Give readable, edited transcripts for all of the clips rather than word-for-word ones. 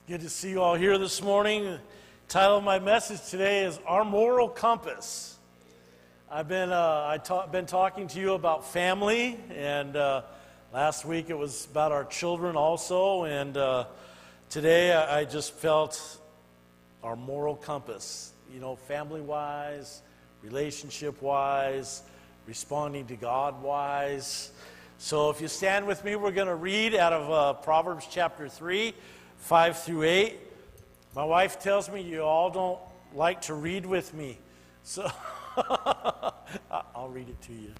Good to see you all here this morning. The title of my message today is Our Moral Compass. I've been talking to you about family, and last week it was about our children also, and today I just felt our moral compass, family-wise, relationship-wise, responding to God-wise. So if you stand with me, we're going to read out of Proverbs chapter 3, 5 through 8. My wife tells me you all don't like to read with me, so I'll read it to you.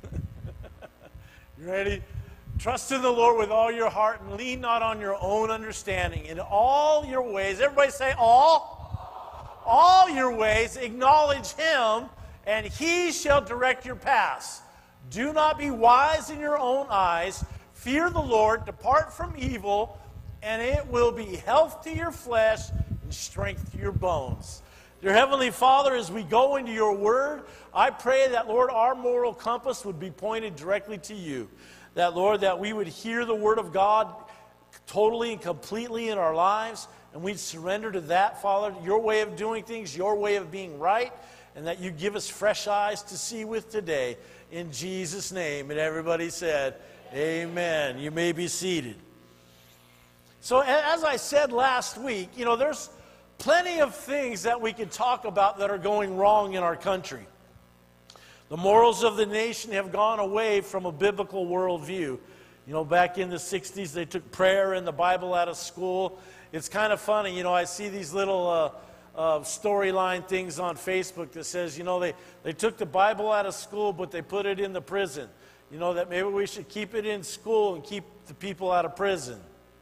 You ready? Trust in the Lord with all your heart and lean not on your own understanding. In all your ways, everybody say all your ways, acknowledge Him, and He shall direct your paths. Do not be wise in your own eyes. Fear the Lord, depart from evil, and it will be health to your flesh and strength to your bones. Dear Heavenly Father, as we go into your word, I pray that, Lord, our moral compass would be pointed directly to you. That, Lord, that we would hear the word of God totally and completely in our lives, and we'd surrender to that, Father, your way of doing things, your way of being right, and that you give us fresh eyes to see with today. In Jesus' name. And everybody said, amen. You may be seated. So as I said last week, there's plenty of things that we could talk about that are going wrong in our country. The morals of the nation have gone away from a biblical worldview. Back in the 60s, they took prayer and the Bible out of school. It's kind of funny, I see these little storyline things on Facebook that says, they took the Bible out of school, but they put it in the prison. That maybe we should keep it in school and keep the people out of prison.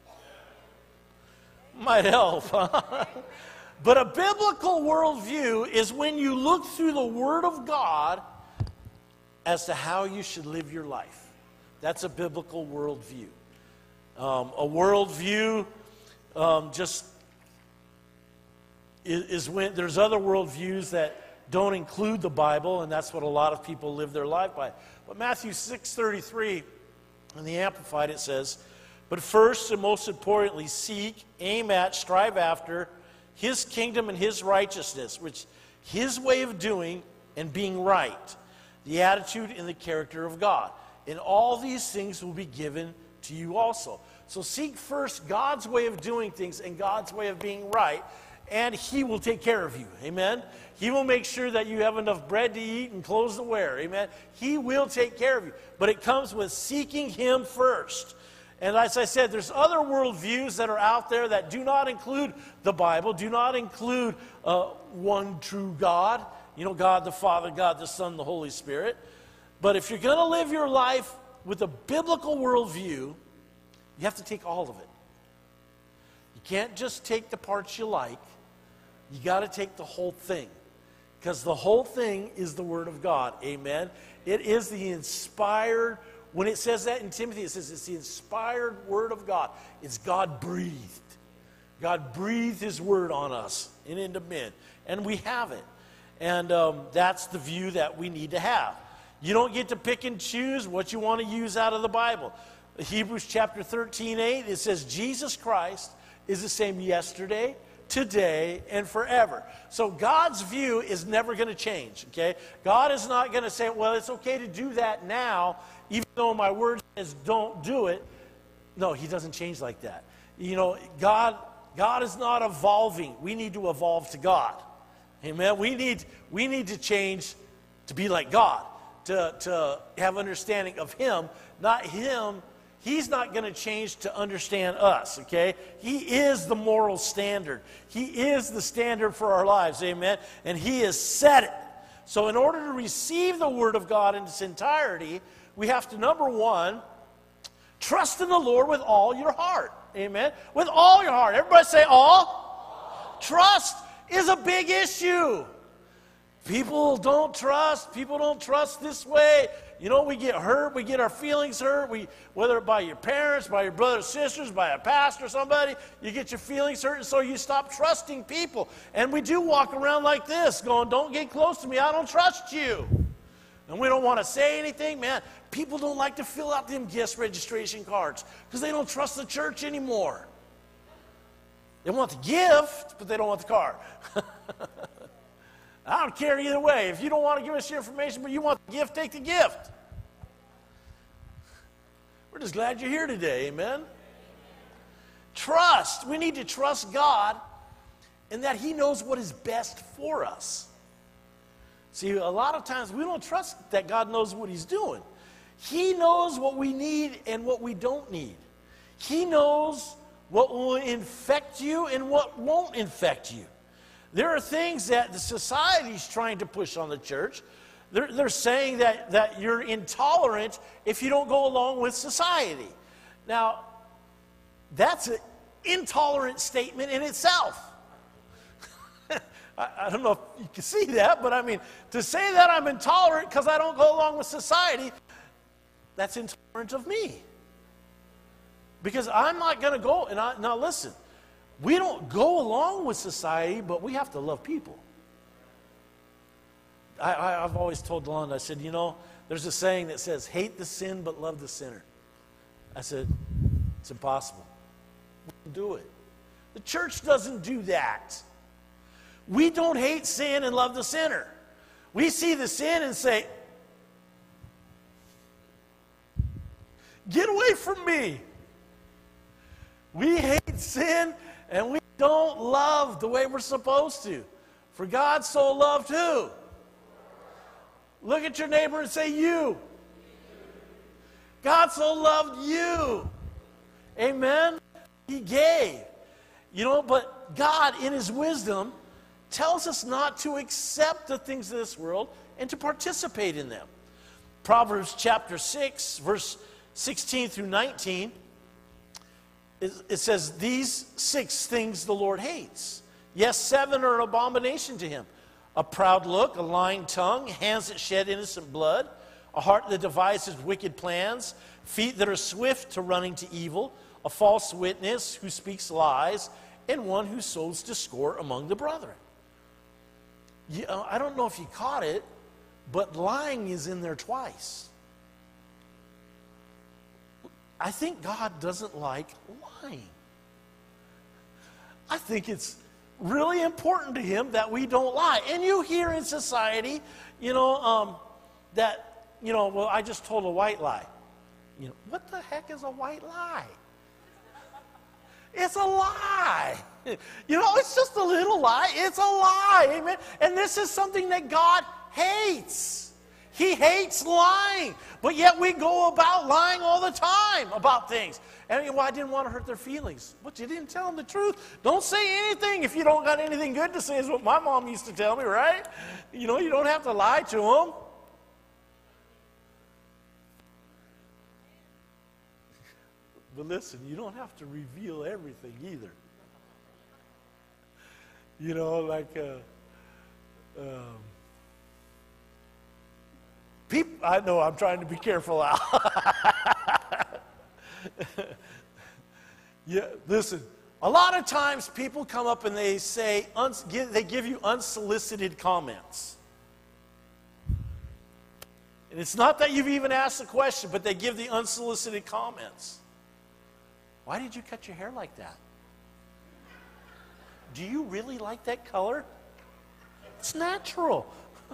Might help, huh? But a biblical worldview is when you look through the Word of God as to how you should live your life. That's a biblical worldview. A worldview just is when there's other worldviews that don't include the Bible, and that's what a lot of people live their life by. But Matthew 6:33, in the Amplified, it says, "But first and most importantly, seek, aim at, strive after His kingdom and His righteousness," which His way of doing and being right, the attitude and the character of God. And all these things will be given to you also. So seek first God's way of doing things and God's way of being right, and He will take care of you. Amen? He will make sure that you have enough bread to eat and clothes to wear. Amen? He will take care of you. But it comes with seeking Him first. And as I said, there's other worldviews that are out there that do not include the Bible, do not include one true God. God the Father, God the Son, the Holy Spirit. But if you're going to live your life with a biblical worldview, you have to take all of it. You can't just take the parts you like. You got to take the whole thing. Because the whole thing is the Word of God. Amen? It is the inspired. When it says that in Timothy, it says it's the inspired Word of God. It's God-breathed. God breathed His Word on us and into men. And we have it. And that's the view that we need to have. You don't get to pick and choose what you want to use out of the Bible. Hebrews chapter 13:8, it says Jesus Christ is the same yesterday, today, and forever. So God's view is never going to change, okay? God is not going to say, well, it's okay to do that now, even though my word says don't do it. No, He doesn't change like that. God is not evolving. We need to evolve to God. Amen? We need to change to be like God, to have understanding of Him, not Him. He's not going to change to understand us, okay? He is the moral standard. He is the standard for our lives, amen? And He has set it. So in order to receive the Word of God in its entirety, we have to, number one, trust in the Lord with all your heart, amen? With all your heart. Everybody say all. Trust is a big issue. People don't trust this way. We get hurt, we get our feelings hurt, whether by your parents, by your brothers, sisters, by a pastor, somebody, you get your feelings hurt, and so you stop trusting people. And we do walk around like this, going, don't get close to me, I don't trust you. And we don't want to say anything. Man, people don't like to fill out them guest registration cards because they don't trust the church anymore. They want the gift, but they don't want the car. I don't care either way. If you don't want to give us your information, but you want the gift, take the gift. We're just glad you're here today, amen? Trust. We need to trust God in that He knows what is best for us. See, a lot of times we don't trust that God knows what He's doing. He knows what we need and what we don't need. He knows what will infect you and what won't infect you. There are things that the society's trying to push on the church. They're saying that you're intolerant if you don't go along with society. Now, that's an intolerant statement in itself. I don't know if you can see that, but I mean, to say that I'm intolerant because I don't go along with society, that's intolerant of me. Because I'm not going to go, now listen, we don't go along with society, but we have to love people. I've always told Delon, I said, you know, there's a saying that says, hate the sin but love the sinner. I said, it's impossible. We don't do it. The church doesn't do that. We don't hate sin and love the sinner. We see the sin and say, get away from me. We hate sin and we don't love the way we're supposed to. For God so loved who? Look at your neighbor and say, you. God so loved you. Amen? He gave. You know, but God in His wisdom tells us not to accept the things of this world and to participate in them. Proverbs chapter 6, verse 16 through 19, it says, these 6 things the Lord hates. Yes, 7 are an abomination to Him. A proud look, a lying tongue, hands that shed innocent blood, a heart that devises wicked plans, feet that are swift to running to evil, a false witness who speaks lies, and one who sows discord among the brethren. I don't know if you caught it, but lying is in there twice. I think God doesn't like lying. I think it's really important to Him that we don't lie. And you hear in society, that, well, I just told a white lie. What the heck is a white lie? It's a lie. It's just a little lie. It's a lie. Amen. And this is something that God hates. He hates lying. But yet we go about lying all the time about things. And I didn't want to hurt their feelings. But you didn't tell them the truth. Don't say anything if you don't got anything good to say, is what my mom used to tell me, right? You don't have to lie to them. But listen, you don't have to reveal everything either. People, I know I'm trying to be careful out. Yeah, listen, a lot of times people come up and they say, they give you unsolicited comments. And it's not that you've even asked the question, but they give the unsolicited comments. Why did you cut your hair like that? Do you really like that color? It's natural.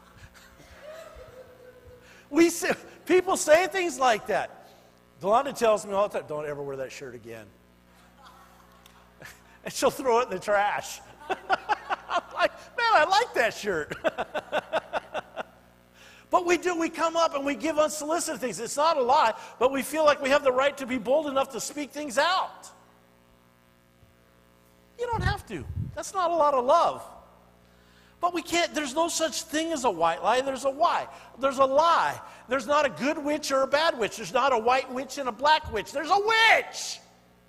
People say things like that. Delonda tells me all the time, don't ever wear that shirt again. And she'll throw it in the trash. I'm like, man, I like that shirt. But we come up and we give unsolicited things. It's not a lie, but we feel like we have the right to be bold enough to speak things out. You don't have to. That's not a lot of love. But we can't, there's no such thing as a white lie. There's a lie. There's a lie. There's not a good witch or a bad witch. There's not a white witch and a black witch. There's a witch.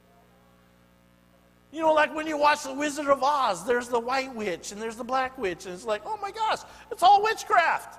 Like when you watch The Wizard of Oz, there's the white witch and there's the black witch. And it's like, oh my gosh, it's all witchcraft.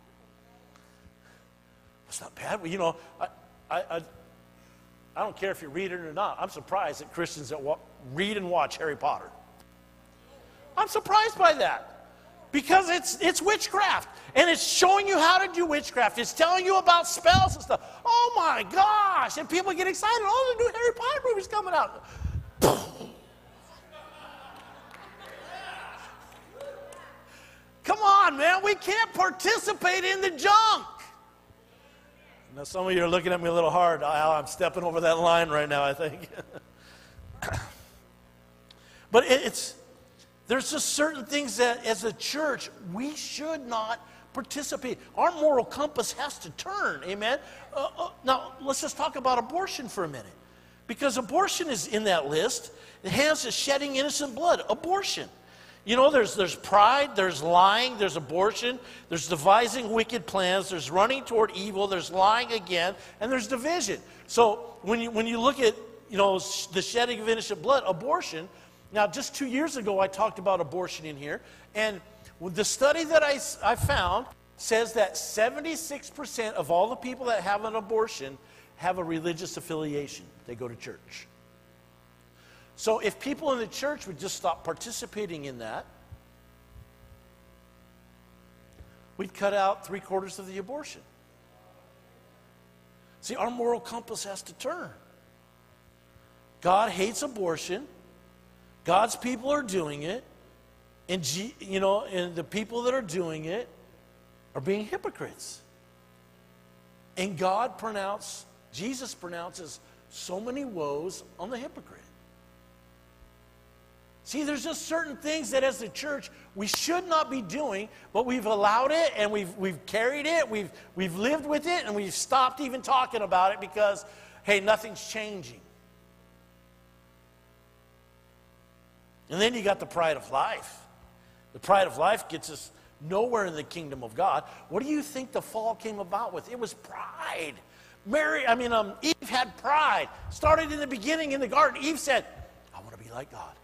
It's not bad. I don't care if you read it or not. I'm surprised at Christians that read and watch Harry Potter. I'm surprised by that. Because it's witchcraft. And it's showing you how to do witchcraft. It's telling you about spells and stuff. Oh my gosh. And people get excited. Oh, the new Harry Potter movie's coming out. we can't participate in the junk. Now, some of you are looking at me a little hard. I'm stepping over that line right now, I think. But there's just certain things that, as a church, we should not participate. Our moral compass has to turn, amen? Now, let's just talk about abortion for a minute. Because abortion is in that list. It has a shedding innocent blood. Abortion. You know, there's pride, there's lying, there's abortion, there's devising wicked plans, there's running toward evil, there's lying again, and there's division. So when you look at, you know, the shedding of innocent blood, abortion, now just 2 years ago I talked about abortion in here, and the study that I found says that 76% of all the people that have an abortion have a religious affiliation. They go to church. So if people in the church would just stop participating in that, we'd cut out 3/4 of the abortion. See, our moral compass has to turn. God hates abortion. God's people are doing it. And, you know, and the people that are doing it are being hypocrites. And Jesus pronounces so many woes on the hypocrite. See, there's just certain things that as a church we should not be doing, but we've allowed it and we've carried it, we've lived with it, and we've stopped even talking about it because, hey, nothing's changing. And then you got the pride of life. The pride of life gets us nowhere in the kingdom of God. What do you think the fall came about with? It was pride. Eve had pride. Started in the beginning in the garden. Eve said, I want to be like God.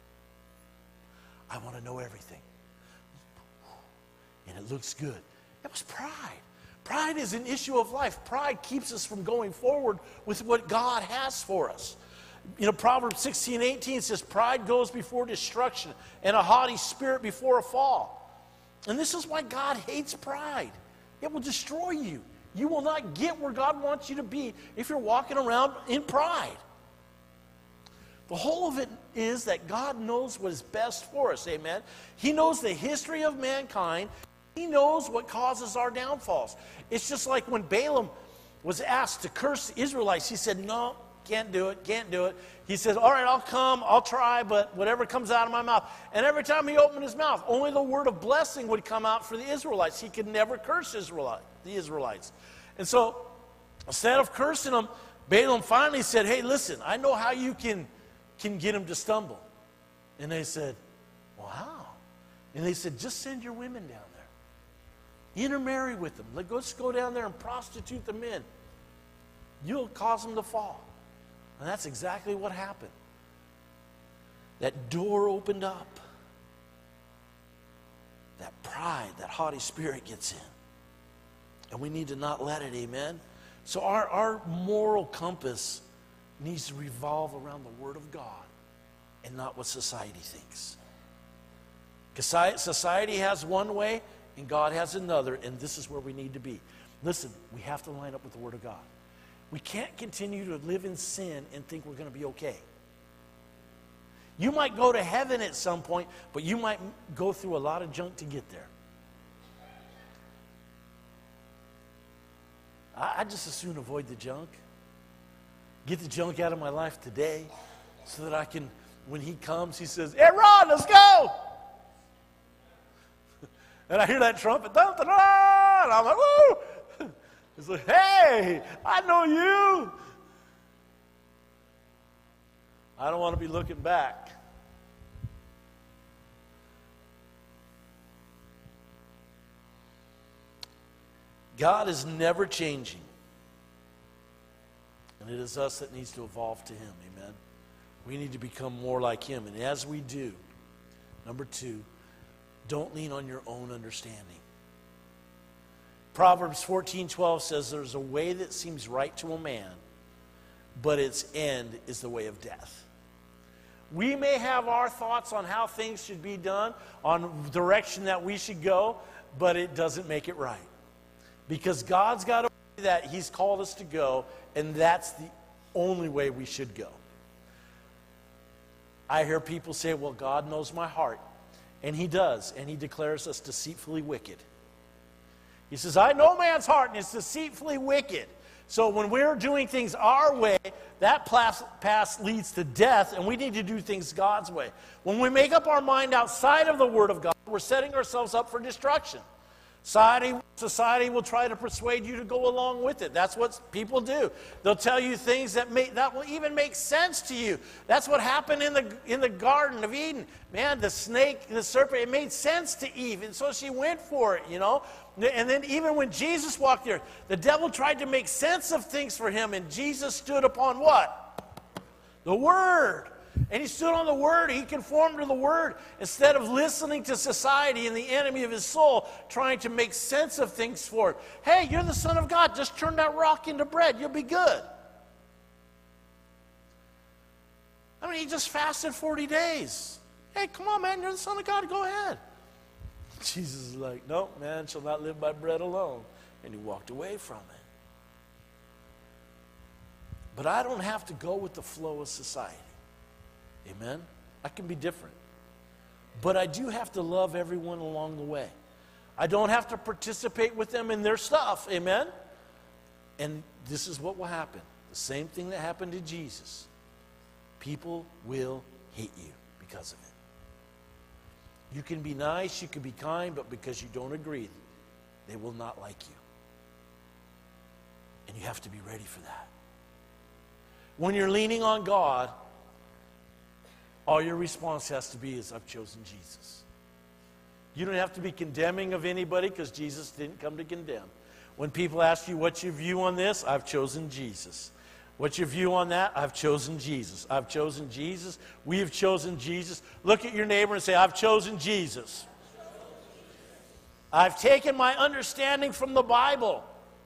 I want to know everything. And it looks good. That was pride. Pride is an issue of life. Pride keeps us from going forward with what God has for us. You know, Proverbs 16:18 says, pride goes before destruction, and a haughty spirit before a fall. And this is why God hates pride. It will destroy you. You will not get where God wants you to be if you're walking around in pride. The whole of it is that God knows what is best for us, amen? He knows the history of mankind. He knows what causes our downfalls. It's just like when Balaam was asked to curse the Israelites. He said, no, can't do it, can't do it. He said, all right, I'll come, I'll try, but whatever comes out of my mouth. And every time he opened his mouth, only the word of blessing would come out for the Israelites. He could never curse the Israelites. And so, instead of cursing them, Balaam finally said, hey, listen, I know how you can get him to stumble. And they said, well, how? And they said, just send your women down there. Intermarry with them. Let's go down there and prostitute the men. You'll cause them to fall. And that's exactly what happened. That door opened up. That pride, that haughty spirit gets in. And we need to not let it, amen? So our moral compass needs to revolve around the Word of God and not what society thinks. Because society has one way and God has another, and this is where we need to be. Listen, we have to line up with the Word of God. We can't continue to live in sin and think we're going to be okay. You might go to heaven at some point, but you might go through a lot of junk to get there. I just as soon avoid the junk. Get the junk out of my life today so that I can, when he comes, he says, hey, Ron, let's go. And I hear that trumpet, dun, dun, dun, and I'm like, woo. It's like, hey, I know you. I don't want to be looking back. God is never changing. And it is us that needs to evolve to him, amen? We need to become more like him. And as we do, number 2, don't lean on your own understanding. Proverbs 14:12 says there's a way that seems right to a man, but its end is the way of death. We may have our thoughts on how things should be done, on the direction that we should go, but it doesn't make it right. Because God's got a way that he's called us to go, and that's the only way we should go. I hear people say, well, God knows my heart. And he does, and he declares us deceitfully wicked. He says, I know man's heart, and it's deceitfully wicked. So when we're doing things our way, that path leads to death, and we need to do things God's way. When we make up our mind outside of the Word of God, we're setting ourselves up for destruction. Society will try to persuade you to go along with it. That's what people do. They'll tell you things that will even make sense to you. That's what happened in the Garden of Eden. Man, the snake, the serpent, it made sense to Eve, and so she went for it, you know. And then even when Jesus walked there, the devil tried to make sense of things for him, and Jesus stood upon what? The Word. And he stood on the Word. He conformed to the Word instead of listening to society and the enemy of his soul trying to make sense of things for him. Hey, you're the Son of God. Just turn that rock into bread. You'll be good. I mean, he just fasted 40 days. Hey, come on, man. You're the Son of God. Go ahead. Jesus is like, no, man shall not live by bread alone. And he walked away from it. But I don't have to go with the flow of society. Amen? I can be different. But I do have to love everyone along the way. I don't have to participate with them in their stuff. Amen? And this is what will happen. The same thing that happened to Jesus. People will hate you because of it. You can be nice, you can be kind, but because you don't agree, they will not like you. And you have to be ready for that. When you're leaning on God, all your response has to be is, I've chosen Jesus. You don't have to be condemning of anybody because Jesus didn't come to condemn. When people ask you, what's your view on this? I've chosen Jesus. What's your view on that? I've chosen Jesus. I've chosen Jesus. We have chosen Jesus. Look at your neighbor and say, I've chosen Jesus. I've taken my understanding from the Bible.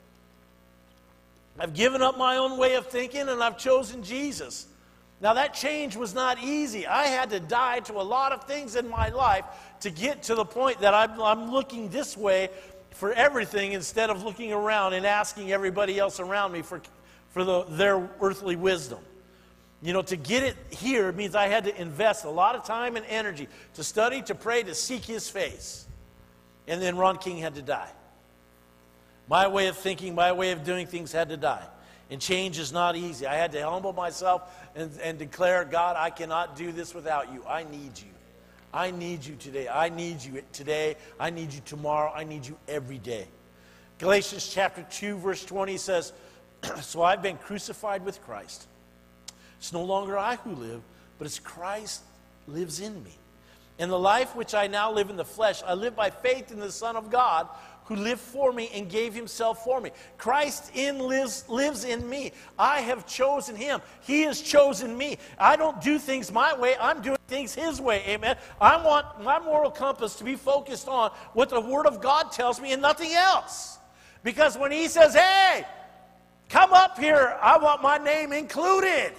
I've given up my own way of thinking and I've chosen Jesus. Now that change was not easy. I had to die to a lot of things in my life to get to the point that I'm looking this way for everything instead of looking around and asking everybody else around me for their earthly wisdom. You know, to get it here means I had to invest a lot of time and energy to study, to pray, to seek His face. And then Ron King had to die. My way of thinking, my way of doing things had to die. And change is not easy. I had to humble myself and declare, God, I cannot do this without you. I need you. I need you today. I need you today. I need you tomorrow. I need you every day. Galatians chapter 2, verse 20 says, so I've been crucified with Christ. It's no longer I who live, but it's Christ lives in me. And the life which I now live in the flesh, I live by faith in the Son of God, who lived for me and gave Himself for me. Christ lives in me. I have chosen Him. He has chosen me. I don't do things my way. I'm doing things His way. Amen. I want my moral compass to be focused on what the Word of God tells me and nothing else. Because when He says, hey, come up here, I want my name included.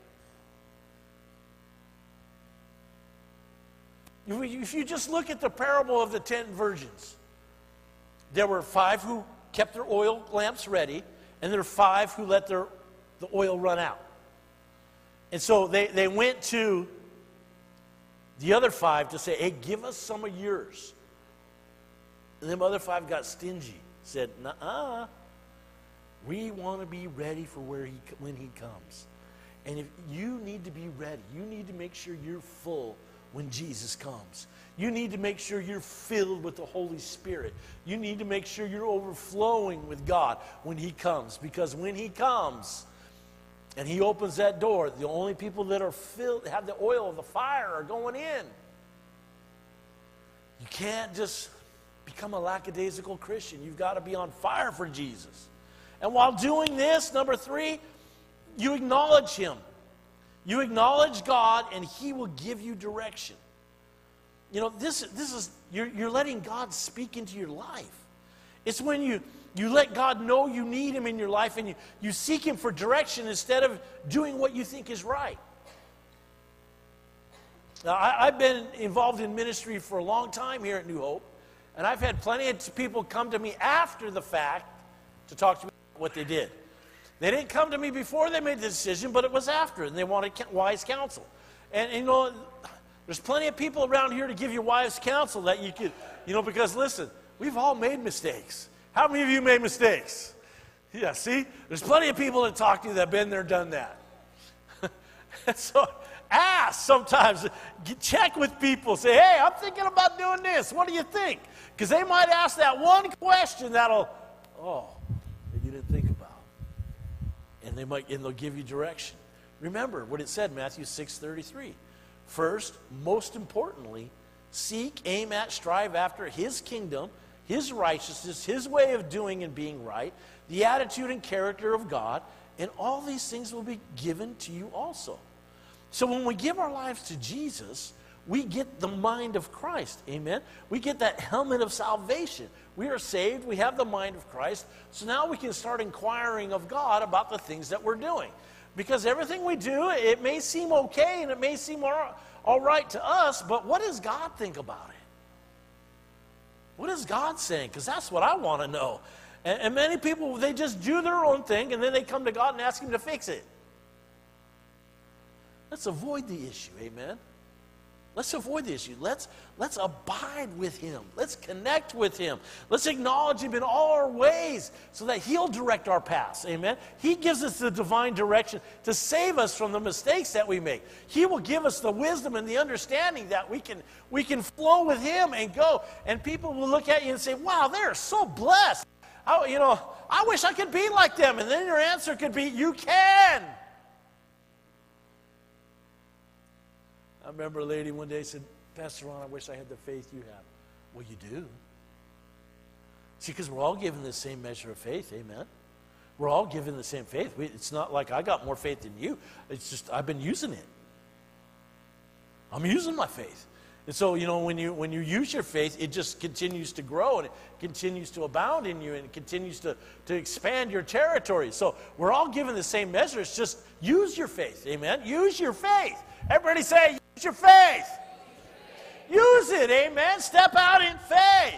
If you just look at the parable of the 10 virgins, there were 5 who kept their oil lamps ready, and there were 5 who let the oil run out. And so they went to the other 5 to say, hey, give us some of yours. And them other 5 got stingy, said, nuh-uh, we want to be ready for when He comes. And if you need to be ready, you need to make sure you're full when Jesus comes. You need to make sure you're filled with the Holy Spirit. You need to make sure you're overflowing with God when He comes. Because when He comes and He opens that door, the only people that are filled, have the oil of the fire are going in. You can't just become a lackadaisical Christian. You've got to be on fire for Jesus. And while doing this, number 3, you acknowledge Him. You acknowledge God, and He will give you direction. You know, this is you're letting God speak into your life. It's when you let God know you need Him in your life, and you seek Him for direction instead of doing what you think is right. Now, I've been involved in ministry for a long time here at New Hope, and I've had plenty of people come to me after the fact to talk to me about what they did. They didn't come to me before they made the decision, but it was after, and they wanted wise counsel. And you know, there's plenty of people around here to give you wise counsel that you could, you know, because listen, we've all made mistakes. How many of you made mistakes? Yeah, see? There's plenty of people that talk to you that have been there, done that. And so ask sometimes. Check with people. Say, hey, I'm thinking about doing this. What do you think? Because they might ask that one question that you didn't think about. And they'll give you direction. Remember what it said, Matthew 6:33. First, most importantly, seek, aim at, strive after his kingdom, his righteousness, his way of doing and being right, the attitude and character of God, and all these things will be given to you also. So when we give our lives to Jesus, we get the mind of Christ. Amen? We get that helmet of salvation. We are saved. We have the mind of Christ. So now we can start inquiring of God about the things that we're doing. Because everything we do, it may seem okay and it may seem all right to us, but what does God think about it? What is God saying? Because that's what I want to know. And many people, they just do their own thing and then they come to God and ask him to fix it. Let's avoid the issue, amen? Let's avoid the issue. Let's abide with him. Let's connect with him. Let's acknowledge him in all our ways so that he'll direct our paths, amen? He gives us the divine direction to save us from the mistakes that we make. He will give us the wisdom and the understanding that we can flow with him and go. And people will look at you and say, wow, they're so blessed. I wish I could be like them. And then your answer could be, you can. I remember a lady one day said, Pastor Ron, I wish I had the faith you have. Well, you do. See, because we're all given the same measure of faith, amen? We're all given the same faith. It's not like I got more faith than you. It's just I've been using it. I'm using my faith. And so, when you use your faith, it just continues to grow and it continues to abound in you and it continues to expand your territory. So we're all given the same measure. It's just use your faith, amen? Use your faith. Everybody say, use your faith. Use it, amen? Step out in faith.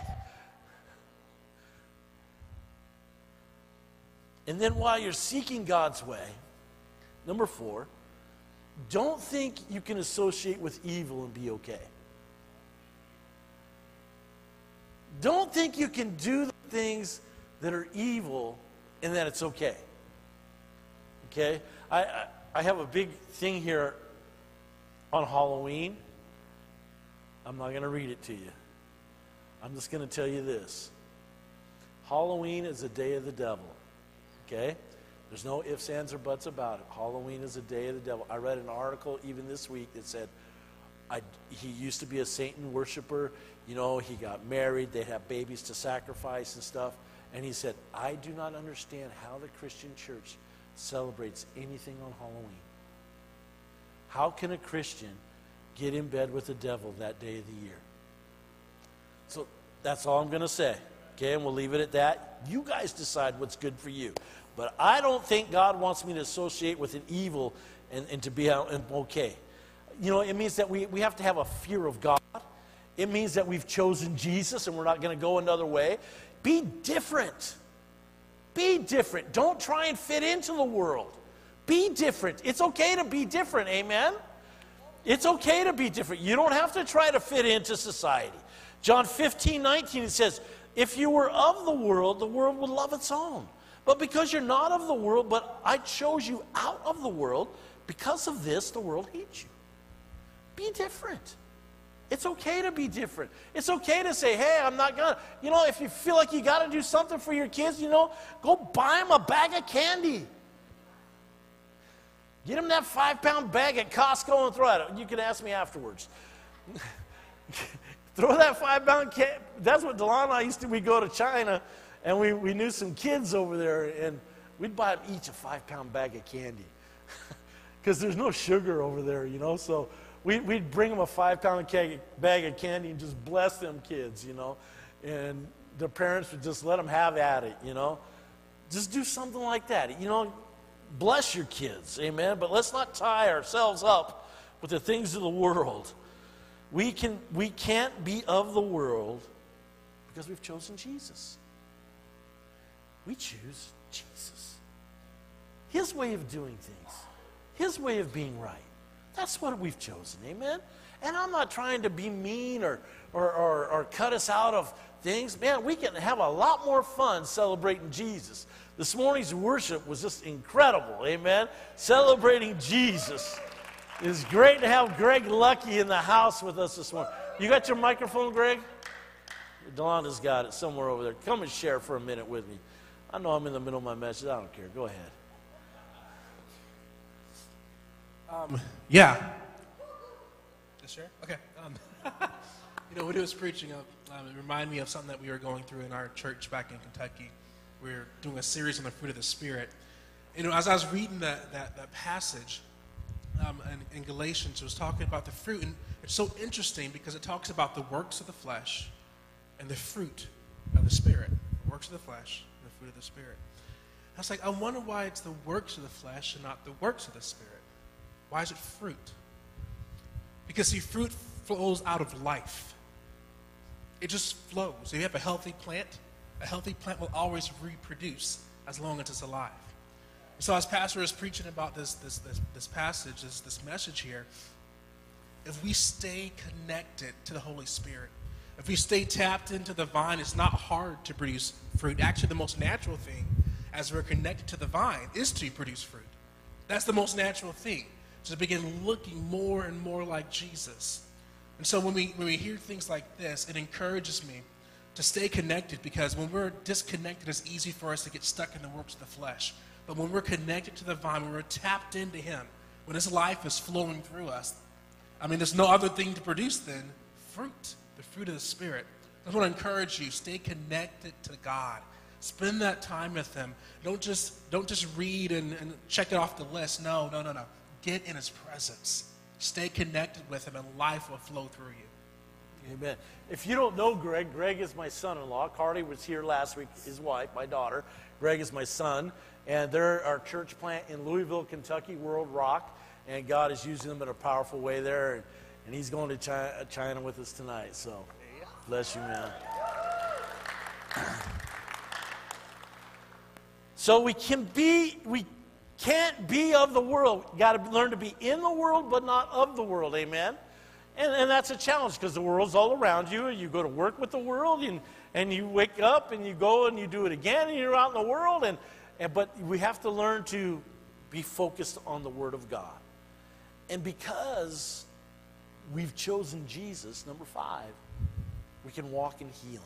And then while you're seeking God's way, number 4, don't think you can associate with evil and be okay. Don't think you can do the things that are evil and that it's okay. Okay? I have a big thing here on Halloween. I'm not going to read it to you. I'm just going to tell you this. Halloween is a day of the devil. Okay? There's no ifs, ands, or buts about it. Halloween is a day of the devil. I read an article even this week that said he used to be a Satan worshiper. He got married. They'd have babies to sacrifice and stuff. And he said, I do not understand how the Christian church celebrates anything on Halloween. How can a Christian get in bed with the devil that day of the year? So that's all I'm going to say. Okay, and we'll leave it at that. You guys decide what's good for you. But I don't think God wants me to associate with an evil and to be okay. It means that we have to have a fear of God. It means that we've chosen Jesus and we're not going to go another way. Be different. Be different. Don't try and fit into the world. Be different. It's okay to be different, amen? It's okay to be different. You don't have to try to fit into society. John 15:19, it says, if you were of the world would love its own. But because you're not of the world, but I chose you out of the world, because of this, the world hates you. Be different. It's okay to be different. It's okay to say, hey, I'm not going to, if you feel like you got to do something for your kids, go buy them a bag of candy. Get them that 5-pound bag at Costco and throw it. You can ask me afterwards. Throw that 5-pound candy. That's what Delon and I used to. We'd go to China, and we knew some kids over there, and we'd buy them each a 5-pound bag of candy. Because there's no sugar over there, so we'd bring them a 5-pound bag of candy and just bless them kids, and the parents would just let them have at it, Just do something like that, Bless your kids, amen? But let's not tie ourselves up with the things of the world. We can't be of the world because we've chosen Jesus. We choose Jesus. His way of doing things. His way of being right. That's what we've chosen, amen? And I'm not trying to be mean or cut us out of things. Man, we can have a lot more fun celebrating Jesus. This morning's worship was just incredible, amen? Celebrating Jesus. It's great to have Greg Lucky in the house with us this morning. You got your microphone, Greg? Delonda's got it somewhere over there. Come and share for a minute with me. I know I'm in the middle of my message. I don't care. Go ahead. Yeah. Just share? Okay. When he was preaching, it reminded me of something that we were going through in our church back in Kentucky. We were doing a series on the fruit of the Spirit. As I was reading that passage in Galatians, it was talking about the fruit. And it's so interesting because it talks about the works of the flesh and the fruit of the Spirit. The works of the flesh and the fruit of the Spirit. I was like, I wonder why it's the works of the flesh and not the works of the Spirit. Why is it fruit? Because, see, fruit flows out of life. It just flows. If you have a healthy plant will always reproduce as long as it's alive. So as Pastor is preaching about this passage, this message here, if we stay connected to the Holy Spirit, if we stay tapped into the vine, it's not hard to produce fruit. Actually, the most natural thing as we're connected to the vine is to produce fruit. That's the most natural thing, to begin looking more and more like Jesus. And so when we hear things like this, it encourages me to stay connected, because when we're disconnected, it's easy for us to get stuck in the works of the flesh. But when we're connected to the vine, when we're tapped into Him, when His life is flowing through us, there's no other thing to produce than fruit, the fruit of the Spirit. I just want to encourage you, stay connected to God. Spend that time with Him. Don't just read and check it off the list. No. Get in His presence. Stay connected with Him, and life will flow through you. Amen. If you don't know Greg, Greg is my son-in-law. Carly was here last week, his wife, my daughter. Greg is my son. And they're our church plant in Louisville, Kentucky, World Rock. And God is using them in a powerful way there. And he's going to China with us tonight. So, bless you, man. So we can't be of the world. Got to learn to be in the world, but not of the world. Amen. And that's a challenge, because the world's all around you. You go to work with the world, and you wake up and you go and you do it again, and you're out in the world. But we have to learn to be focused on the Word of God. And because we've chosen Jesus, number 5, we can walk in healing.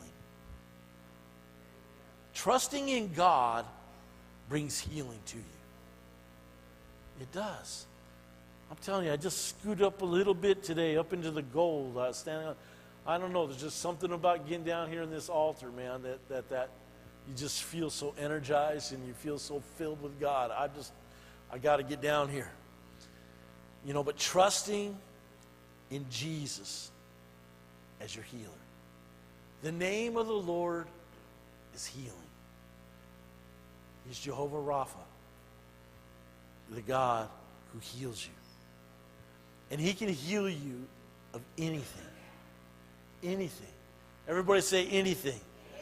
Trusting in God brings healing to you. It does. I'm telling you, I just scooted up a little bit today, up into the gold. I was standing on, I don't know, there's just something about getting down here in this altar, man, that you just feel so energized and you feel so filled with God. I got to get down here. But trusting in Jesus as your healer. The name of the Lord is healing. He's Jehovah Rapha, the God who heals you. And He can heal you of anything. Anything. Everybody say anything.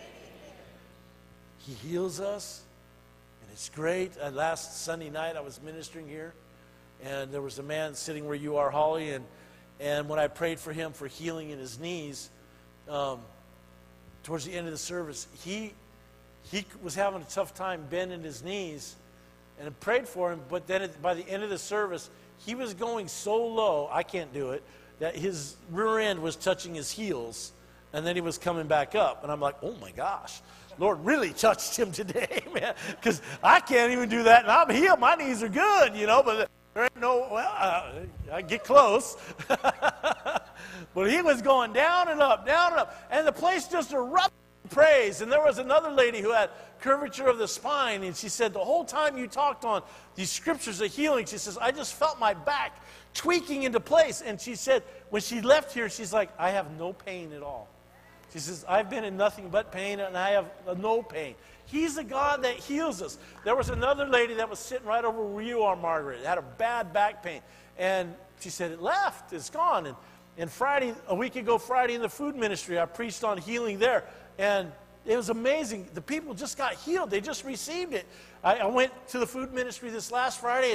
He heals us, and it's great. Last Sunday night I was ministering here, and there was a man sitting where you are, Holly, and when I prayed for him for healing in his knees, towards the end of the service, he was having a tough time bending his knees, and I prayed for him, but then by the end of the service, he was going so low, I can't do it, that his rear end was touching his heels, and then he was coming back up. And I'm like, oh my gosh, Lord really touched him today, man, because I can't even do that, and I'm healed. My knees are good, but there ain't I get close. But he was going down and up, and the place just erupted in praise. And there was another lady who had curvature of the spine, and she said, the whole time you talked on these scriptures of healing, she says, I just felt my back tweaking into place. And she said, when she left here, she's like, I have no pain at all. She says, I've been in nothing but pain, and I have no pain. He's the God that heals us. There was another lady that was sitting right over where you are, Margaret, had a bad back pain. And she said, it left, it's gone. And Friday, a week ago Friday in the food ministry, I preached on healing there. And it was amazing. The people just got healed. They just received it. I went to the food ministry this last Friday,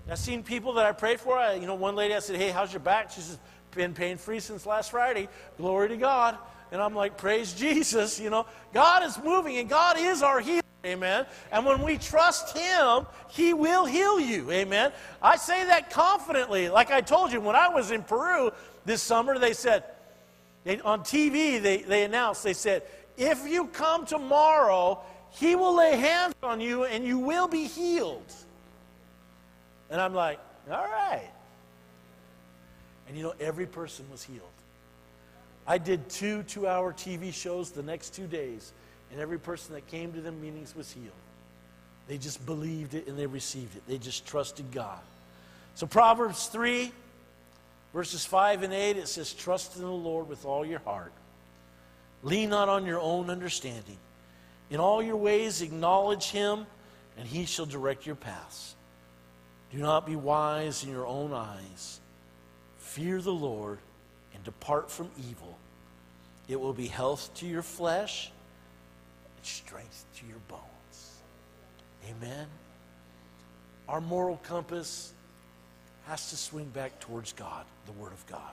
I've seen people that I prayed for. One lady, I said, hey, how's your back? She says, been pain-free since last Friday. Glory to God. And I'm like, praise Jesus. God is moving, and God is our healer. Amen. And when we trust Him, He will heal you. Amen. I say that confidently. Like I told you, when I was in Peru this summer, they said, on TV, they announced, they said, if you come tomorrow, He will lay hands on you and you will be healed. And I'm like, all right. And every person was healed. I did 2 2-hour TV shows the next 2 days, and every person that came to them meetings was healed. They just believed it and they received it. They just trusted God. So Proverbs 3, verses 5 and 8, it says, trust in the Lord with all your heart. Lean not on your own understanding. In all your ways acknowledge Him, and He shall direct your paths. Do not be wise in your own eyes. Fear the Lord and depart from evil. It will be health to your flesh and strength to your bones. Amen. Our moral compass has to swing back towards God, the Word of God.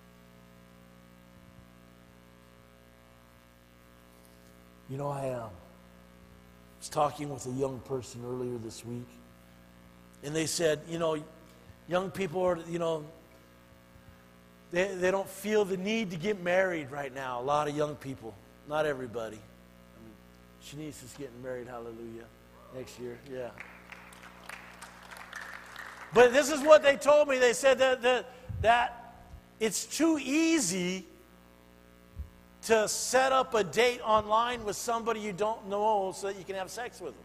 I was talking with a young person earlier this week, and they said, young people are, they don't feel the need to get married right now. A lot of young people, not everybody. Shanice is getting married, hallelujah, next year, yeah. But this is what they told me. They said that it's too easy to set up a date online with somebody you don't know so that you can have sex with them.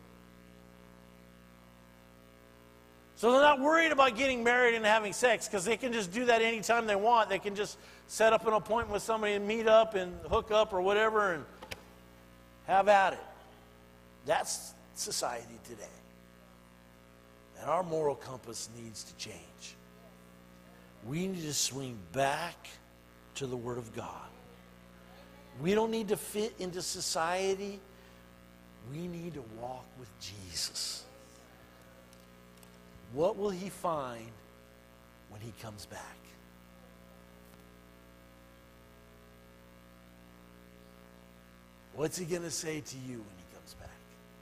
So they're not worried about getting married and having sex because they can just do that anytime they want. They can just set up an appointment with somebody and meet up and hook up or whatever and have at it. That's society today. And our moral compass needs to change. We need to swing back to the Word of God. We don't need to fit into society. We need to walk with Jesus. What will He find when He comes back? What's He going to say to you when He comes back?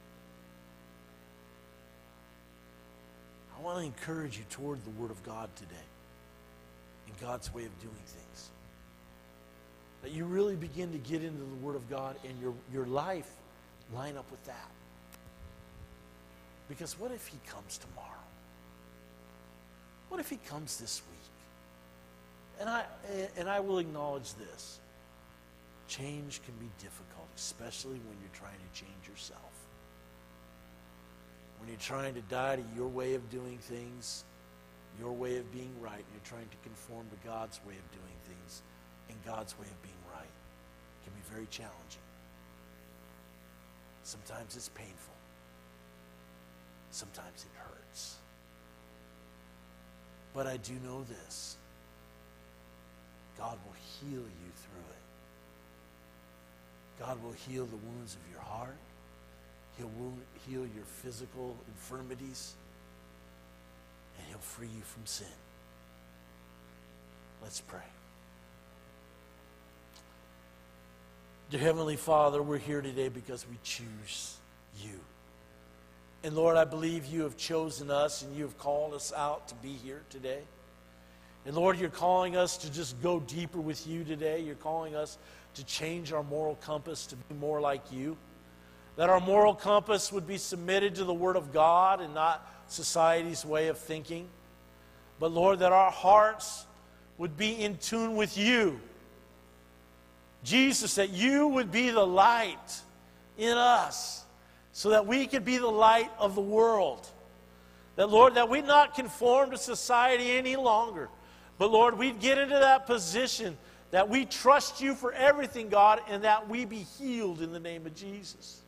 I want to encourage you toward the Word of God today and God's way of doing things. That you really begin to get into the Word of God and your life line up with that. Because what if He comes tomorrow? What if He comes this week? And I will acknowledge this. Change can be difficult, especially when you're trying to change yourself. When you're trying to die to your way of doing things, your way of being right, and you're trying to conform to God's way of doing things, and God's way of being right, it can be very challenging. Sometimes it's painful. Sometimes it hurts. But I do know this. God will heal you through it. God will heal the wounds of your heart. He'll heal your physical infirmities. And He'll free you from sin. Let's pray. Dear Heavenly Father, we're here today because we choose You. And Lord, I believe You have chosen us and You have called us out to be here today. And Lord, You're calling us to just go deeper with You today. You're calling us to change our moral compass to be more like You. That our moral compass would be submitted to the Word of God and not society's way of thinking. But Lord, that our hearts would be in tune with You. Jesus, that You would be the light in us so that we could be the light of the world. That, Lord, that we'd not conform to society any longer. But, Lord, we'd get into that position that we trust You for everything, God, and that we be healed in the name of Jesus.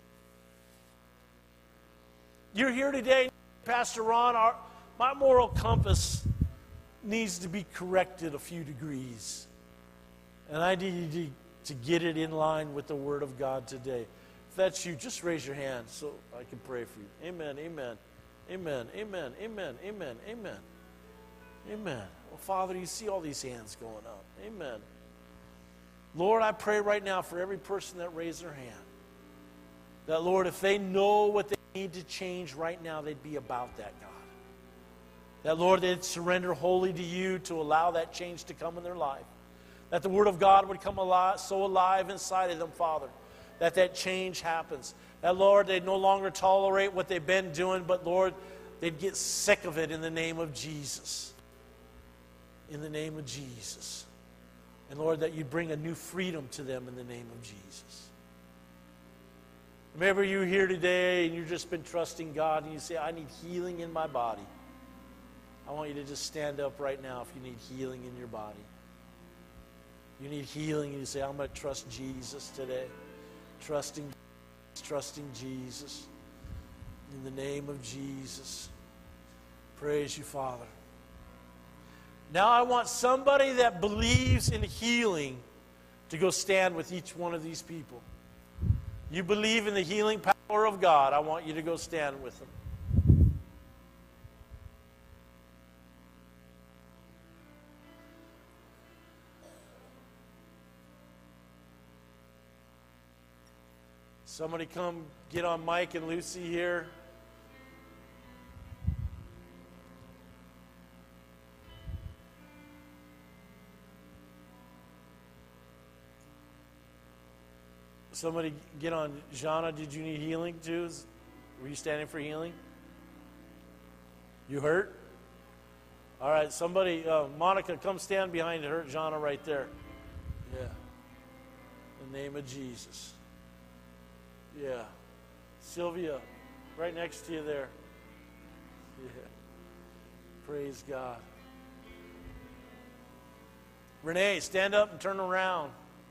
You're here today, Pastor Ron. My moral compass needs to be corrected a few degrees. And I need to get it in line with the Word of God today. If that's you, just raise your hand so I can pray for you. Amen, amen. Amen. Amen. Amen. Amen. Amen. Amen. Well, Father, you see all these hands going up. Amen. Lord, I pray right now for every person that raised their hand, that, Lord, if they know what they need to change right now, they'd be about that, God. That, Lord, they'd surrender wholly to you to allow that change to come in their life. That the Word of God would come alive, so alive inside of them, Father, that that change happens. That, Lord, they'd no longer tolerate what they've been doing, but, Lord, they'd get sick of it in the name of Jesus. In the name of Jesus. And, Lord, that you'd bring a new freedom to them in the name of Jesus. Maybe you're here today and you've just been trusting God and you say, I need healing in my body. I want you to just stand up right now if you need healing in your body. You need healing and you say, I'm going to trust Jesus today. Trusting Jesus. In the name of Jesus. Praise you, Father. Now I want somebody that believes in healing to go stand with each one of these people. You believe in the healing power of God. I want you to go stand with them. Somebody come get on Mike and Lucy here. Somebody get on Jana. Did you need healing too? Were you standing for healing? You hurt? All right, somebody, Monica, come stand behind her, Jana, right there. Yeah. In the name of Jesus. Yeah. Sylvia, right next to you there. Yeah. Praise God. Renee, stand up and turn around.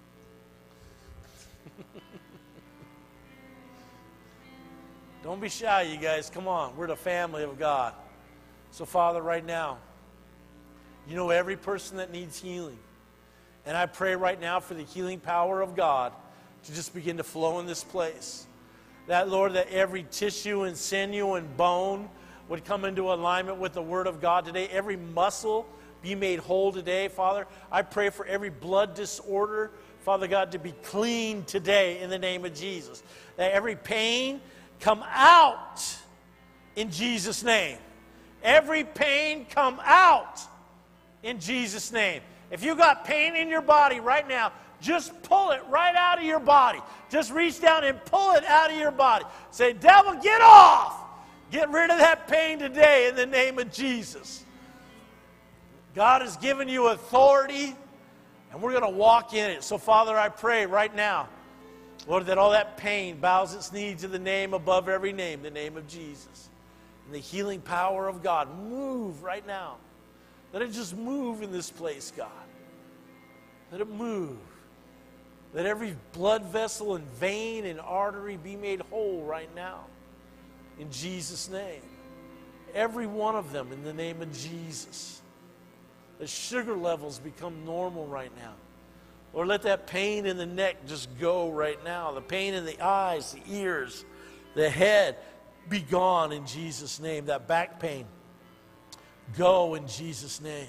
Don't be shy, you guys. Come on. We're the family of God. So, Father, right now, you know every person that needs healing. And I pray right now for the healing power of God to just begin to flow in this place. That, Lord, that every tissue and sinew and bone would come into alignment with the Word of God today. Every muscle be made whole today, Father. I pray for every blood disorder, Father God, to be clean today in the name of Jesus. That every pain come out in Jesus' name. Every pain come out in Jesus' name. If you got pain in your body right now, just pull it right out of your body. Just reach down and pull it out of your body. Say, devil, get off. Get rid of that pain today in the name of Jesus. God has given you authority, and we're going to walk in it. So, Father, I pray right now, Lord, that all that pain bows its knee to the name above every name, the name of Jesus. And the healing power of God, move right now. Let it just move in this place, God. Let it move. Let every blood vessel and vein and artery be made whole right now. In Jesus' name. Every one of them in the name of Jesus. The sugar levels become normal right now. Or let that pain in the neck just go right now. The pain in the eyes, the ears, the head, be gone in Jesus' name. That back pain, go in Jesus' name.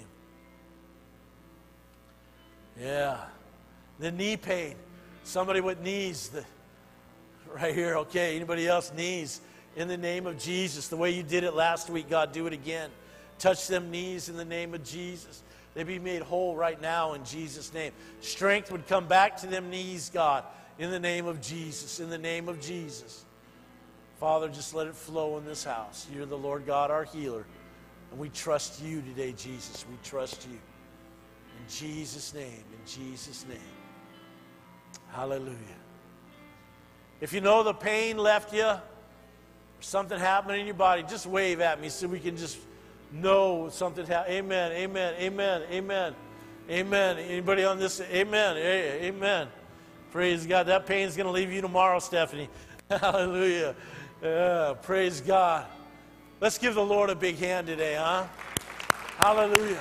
Yeah. The knee pain. Somebody with knees. Right here, okay. Anybody else? Knees. In the name of Jesus. The way you did it last week, God, do it again. Touch them knees in the name of Jesus. They be made whole right now in Jesus' name. Strength would come back to them knees, God, in the name of Jesus, in the name of Jesus. Father, just let it flow in this house. You're the Lord God, our healer. And we trust you today, Jesus. We trust you. In Jesus' name, in Jesus' name. Hallelujah. If you know the pain left you, or something happened in your body, just wave at me so we can just know something happened. Amen, amen, amen, amen, amen. Anybody on this? Amen, amen. Praise God. That pain's going to leave you tomorrow, Stephanie. Hallelujah. Praise God. Let's give the Lord a big hand today, huh? Hallelujah.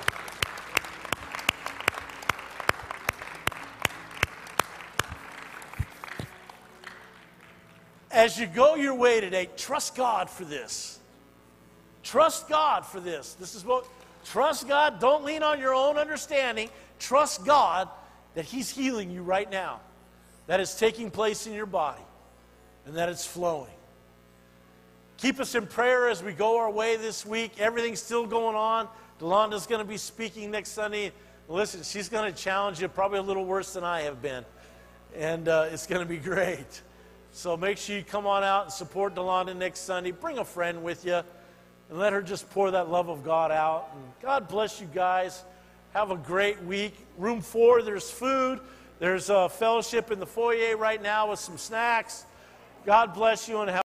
As you go your way today, trust God for this. trust God for this. Trust God. Don't lean on your own understanding. Trust God that He's healing you right now, that it's taking place in your body, and that it's flowing. Keep us in prayer as we go our way this week. Everything's still going on. Delonda's going to be speaking next Sunday. Listen, she's going to challenge you probably a little worse than I have been. And it's going to be great. So make sure you come on out and support Delonda next Sunday. Bring a friend with you and let her just pour that love of God out. And God bless you guys. Have a great week. Room 4, there's food. There's a fellowship in the foyer right now with some snacks. God bless you and have